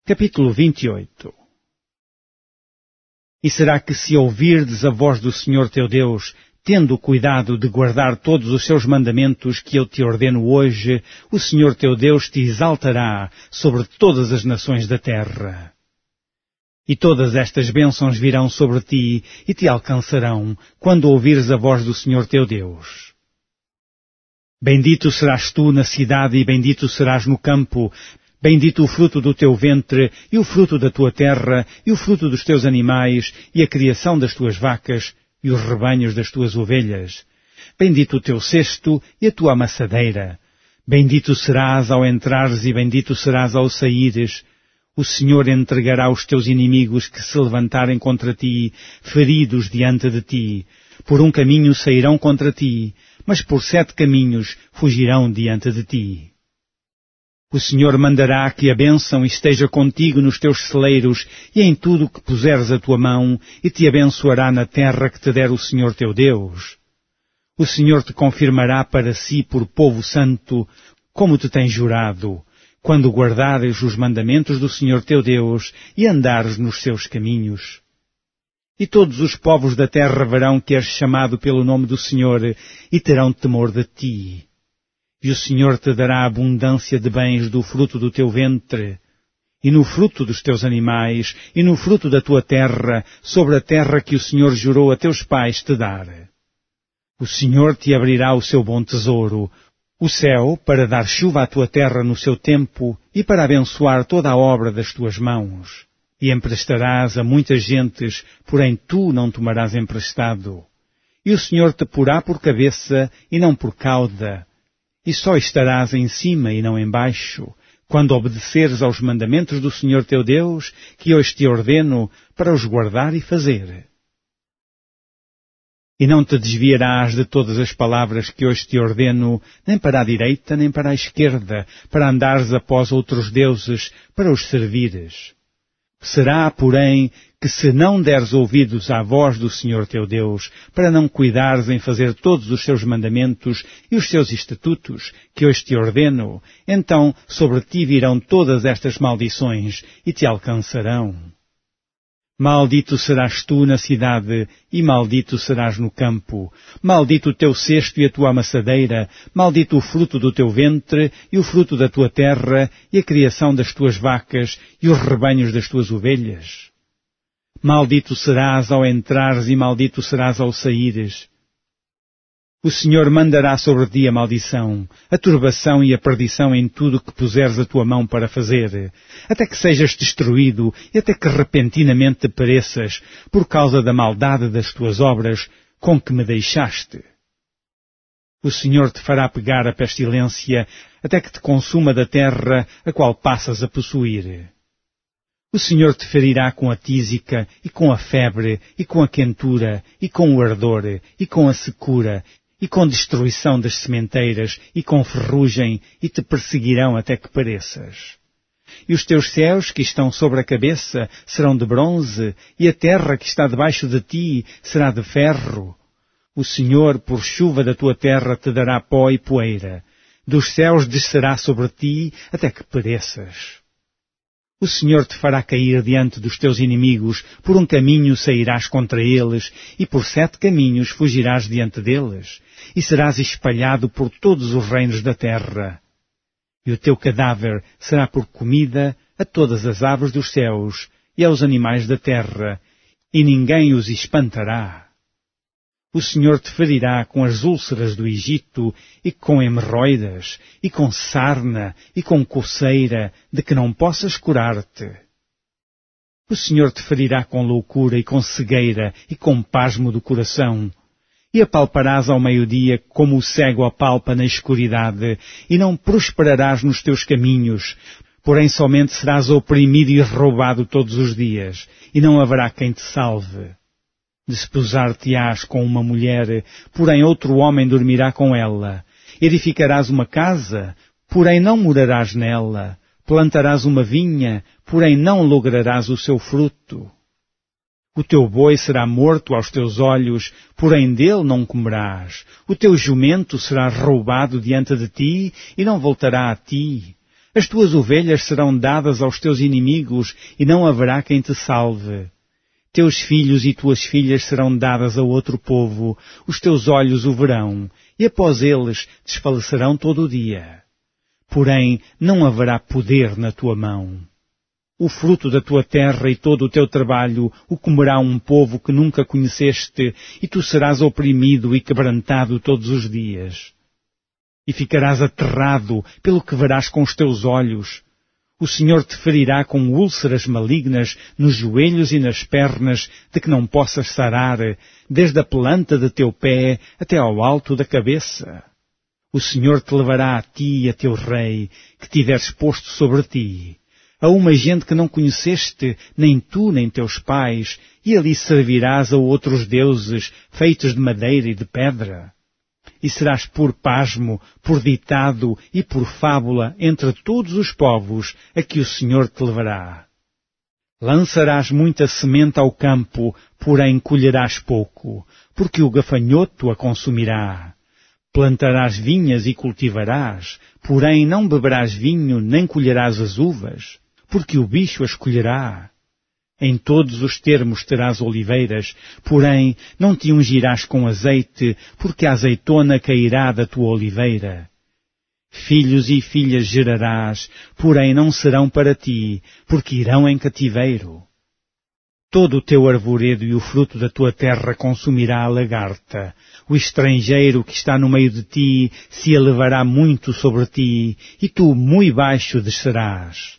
Capítulo 28. E será que se ouvirdes a voz do Senhor teu Deus, tendo cuidado de guardar todos os seus mandamentos que eu te ordeno hoje, o Senhor teu Deus te exaltará sobre todas as nações da terra. E todas estas bênçãos virão sobre ti e te alcançarão, quando ouvires a voz do Senhor teu Deus. Bendito serás tu na cidade e bendito serás no campo. Bendito o fruto do teu ventre, e o fruto da tua terra, e o fruto dos teus animais, e a criação das tuas vacas, e os rebanhos das tuas ovelhas. Bendito o teu cesto e a tua amassadeira. Bendito serás ao entrares e bendito serás ao saíres. O Senhor entregará os teus inimigos que se levantarem contra ti, feridos diante de ti. Por um caminho sairão contra ti, mas por 7 caminhos fugirão diante de ti. O Senhor mandará que a bênção esteja contigo nos teus celeiros e em tudo que puseres a tua mão, e te abençoará na terra que te der o Senhor teu Deus. O Senhor te confirmará para si por povo santo, como te tem jurado, quando guardares os mandamentos do Senhor teu Deus e andares nos seus caminhos. E todos os povos da terra verão que és chamado pelo nome do Senhor e terão temor de ti. E o Senhor te dará abundância de bens do fruto do teu ventre, e no fruto dos teus animais, e no fruto da tua terra, sobre a terra que o Senhor jurou a teus pais te dar. O Senhor te abrirá o seu bom tesouro, o céu, para dar chuva à tua terra no seu tempo, e para abençoar toda a obra das tuas mãos. E emprestarás a muitas gentes, porém tu não tomarás emprestado. E o Senhor te porá por cabeça, e não por cauda. E só estarás em cima e não em baixo, quando obedeceres aos mandamentos do Senhor teu Deus, que hoje te ordeno, para os guardar e fazer. E não te desviarás de todas as palavras que hoje te ordeno, nem para a direita, nem para a esquerda, para andares após outros deuses, para os servires. Será, porém, que se não deres ouvidos à voz do Senhor teu Deus, para não cuidares em fazer todos os seus mandamentos e os seus estatutos, que hoje te ordeno, então sobre ti virão todas estas maldições e te alcançarão. Maldito serás tu na cidade, e maldito serás no campo. Maldito o teu cesto e a tua amassadeira, maldito o fruto do teu ventre, e o fruto da tua terra, e a criação das tuas vacas, e os rebanhos das tuas ovelhas. Maldito serás ao entrares, e maldito serás ao saíres. O Senhor mandará sobre ti a maldição, a turbação e a perdição em tudo que puseres a tua mão para fazer, até que sejas destruído e até que repentinamente pereças, por causa da maldade das tuas obras com que me deixaste. O Senhor te fará pegar a pestilência, até que te consuma da terra a qual passas a possuir. O Senhor te ferirá com a tísica, e com a febre, e com a quentura, e com o ardor, e com a secura, e com destruição das sementeiras, e com ferrugem, e te perseguirão até que pereças. E os teus céus que estão sobre a cabeça serão de bronze, e a terra que está debaixo de ti será de ferro. O Senhor, por chuva da tua terra, te dará pó e poeira. Dos céus descerá sobre ti até que pereças. O Senhor te fará cair diante dos teus inimigos, por um caminho sairás contra eles, e por 7 caminhos fugirás diante deles, e serás espalhado por todos os reinos da terra. E o teu cadáver será por comida a todas as aves dos céus e aos animais da terra, e ninguém os espantará. O Senhor te ferirá com as úlceras do Egito, e com hemorroidas, e com sarna, e com coceira, de que não possas curar-te. O Senhor te ferirá com loucura, e com cegueira, e com pasmo do coração. E apalparás ao meio-dia como o cego apalpa na escuridade, e não prosperarás nos teus caminhos, porém somente serás oprimido e roubado todos os dias, e não haverá quem te salve. Desposar-te-ás com uma mulher, porém outro homem dormirá com ela. Edificarás uma casa, porém não morarás nela. Plantarás uma vinha, porém não lograrás o seu fruto. O teu boi será morto aos teus olhos, porém dele não comerás. O teu jumento será roubado diante de ti, e não voltará a ti. As tuas ovelhas serão dadas aos teus inimigos e não haverá quem te salve. Teus filhos e tuas filhas serão dadas a outro povo, os teus olhos o verão, e após eles desfalecerão todo o dia. Porém, não haverá poder na tua mão. O fruto da tua terra e todo o teu trabalho o comerá um povo que nunca conheceste, e tu serás oprimido e quebrantado todos os dias. E ficarás aterrado pelo que verás com os teus olhos. O Senhor te ferirá com úlceras malignas nos joelhos e nas pernas, de que não possas sarar, desde a planta de teu pé até ao alto da cabeça. O Senhor te levará a ti e a teu rei, que tiveres posto sobre ti, a uma gente que não conheceste, nem tu nem teus pais, e ali servirás a outros deuses, feitos de madeira e de pedra. E serás por pasmo, por ditado e por fábula entre todos os povos a que o Senhor te levará. Lançarás muita semente ao campo, porém colherás pouco, porque o gafanhoto a consumirá. Plantarás vinhas e cultivarás, porém não beberás vinho nem colherás as uvas, porque o bicho as colherá. Em todos os termos terás oliveiras, porém não te ungirás com azeite, porque a azeitona cairá da tua oliveira. Filhos e filhas gerarás, porém não serão para ti, porque irão em cativeiro. Todo o teu arvoredo e o fruto da tua terra consumirá a lagarta. O estrangeiro que está no meio de ti se elevará muito sobre ti, e tu muito baixo descerás.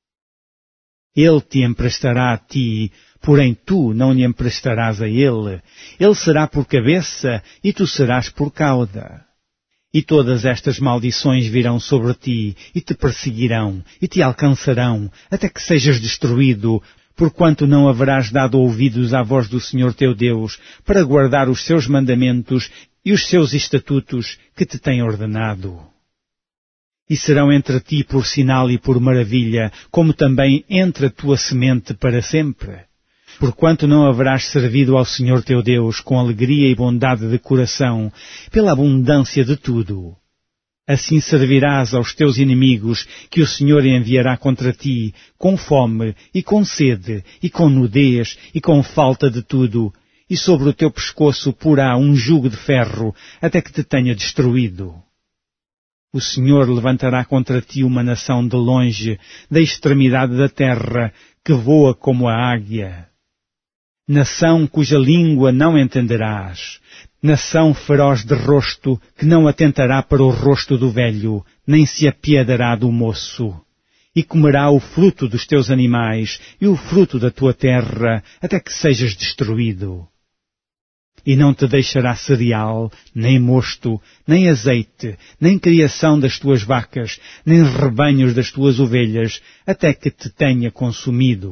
Ele te emprestará a ti, porém tu não lhe emprestarás a ele. Ele será por cabeça e tu serás por cauda. E todas estas maldições virão sobre ti, e te perseguirão, e te alcançarão, até que sejas destruído, porquanto não haverás dado ouvidos à voz do Senhor teu Deus, para guardar os seus mandamentos e os seus estatutos que te tem ordenado. E serão entre ti por sinal e por maravilha, como também entre a tua semente para sempre. Porquanto não haverás servido ao Senhor teu Deus com alegria e bondade de coração, pela abundância de tudo. Assim servirás aos teus inimigos, que o Senhor enviará contra ti, com fome, e com sede, e com nudez, e com falta de tudo, e sobre o teu pescoço porá um jugo de ferro, até que te tenha destruído. O Senhor levantará contra ti uma nação de longe, da extremidade da terra, que voa como a águia. Nação cuja língua não entenderás, nação feroz de rosto, que não atentará para o rosto do velho, nem se apiedará do moço. E comerá o fruto dos teus animais, e o fruto da tua terra, até que sejas destruído. E não te deixará cereal, nem mosto, nem azeite, nem criação das tuas vacas, nem rebanhos das tuas ovelhas, até que te tenha consumido.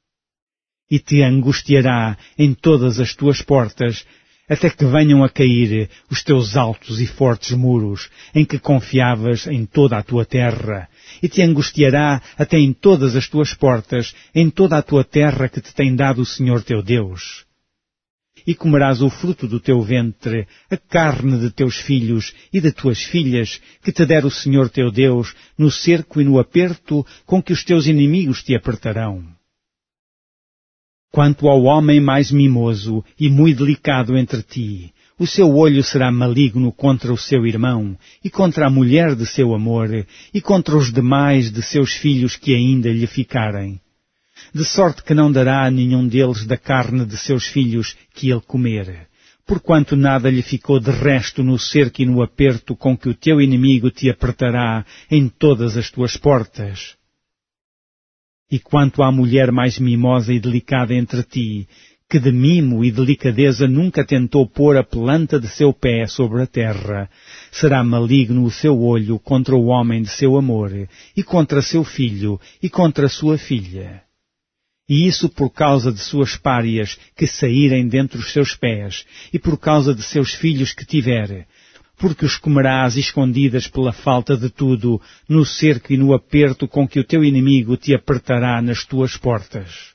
E te angustiará em todas as tuas portas, até que venham a cair os teus altos e fortes muros, em que confiavas em toda a tua terra, e te angustiará até em todas as tuas portas, em toda a tua terra que te tem dado o Senhor teu Deus. E comerás o fruto do teu ventre, a carne de teus filhos e de tuas filhas, que te der o Senhor teu Deus, no cerco e no aperto com que os teus inimigos te apertarão. Quanto ao homem mais mimoso e muito delicado entre ti, o seu olho será maligno contra o seu irmão, e contra a mulher de seu amor, e contra os demais de seus filhos que ainda lhe ficarem. De sorte que não dará a nenhum deles da carne de seus filhos que ele comer, porquanto nada lhe ficou de resto no cerco e no aperto com que o teu inimigo te apertará em todas as tuas portas. E quanto à mulher mais mimosa e delicada entre ti, que de mimo e delicadeza nunca tentou pôr a planta de seu pé sobre a terra, será maligno o seu olho contra o homem de seu amor, e contra seu filho, e contra sua filha. E isso por causa de suas párias que saírem dentre os seus pés, e por causa de seus filhos que tiver, porque os comerás escondidas pela falta de tudo, no cerco e no aperto com que o teu inimigo te apertará nas tuas portas.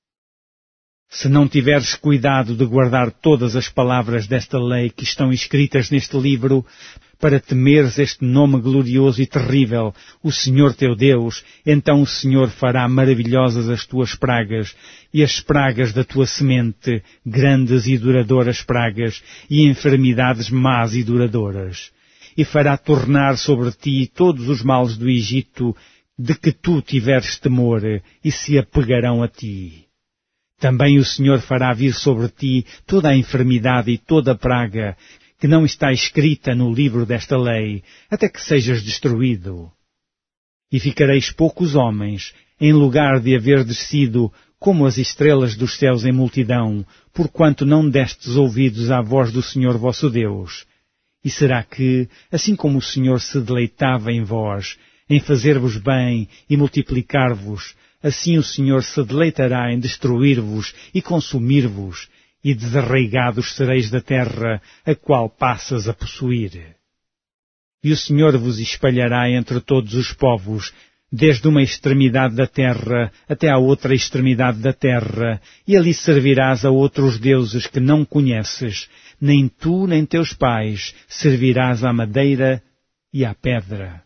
Se não tiveres cuidado de guardar todas as palavras desta lei que estão escritas neste livro, para temeres este nome glorioso e terrível, o Senhor teu Deus, então o Senhor fará maravilhosas as tuas pragas, e as pragas da tua semente, grandes e duradouras pragas, e enfermidades más e duradouras. E fará tornar sobre ti todos os males do Egito, de que tu tiveres temor, e se apegarão a ti. Também o Senhor fará vir sobre ti toda a enfermidade e toda a praga, que não está escrita no livro desta lei, até que sejas destruído. E ficareis poucos homens, em lugar de haver descido como as estrelas dos céus em multidão, porquanto não destes ouvidos à voz do Senhor vosso Deus. E será que, assim como o Senhor se deleitava em vós, em fazer-vos bem e multiplicar-vos, assim o Senhor se deleitará em destruir-vos e consumir-vos, e desarraigados sereis da terra, a qual passas a possuir. E o Senhor vos espalhará entre todos os povos, desde uma extremidade da terra até à outra extremidade da terra, e ali servirás a outros deuses que não conheces, nem tu nem teus pais servirás à madeira e à pedra.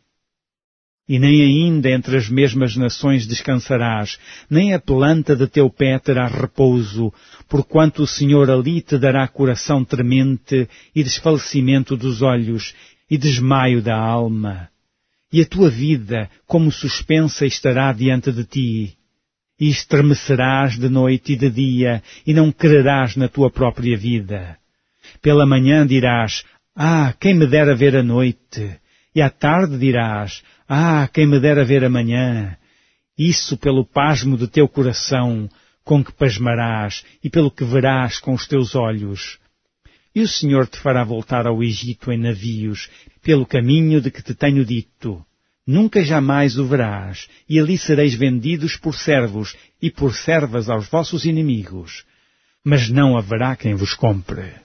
E nem ainda entre as mesmas nações descansarás, nem a planta de teu pé terá repouso, porquanto o Senhor ali te dará coração tremente e desfalecimento dos olhos e desmaio da alma. E a tua vida, como suspensa, estará diante de ti. E estremecerás de noite e de dia, e não crerás na tua própria vida. Pela manhã dirás, quem me dera ver a noite. E à tarde dirás, quem me dera ver amanhã. Isso pelo pasmo de teu coração, com que pasmarás, e pelo que verás com os teus olhos. E o Senhor te fará voltar ao Egito em navios, pelo caminho de que te tenho dito. Nunca jamais o verás, e ali sereis vendidos por servos e por servas aos vossos inimigos. Mas não haverá quem vos compre.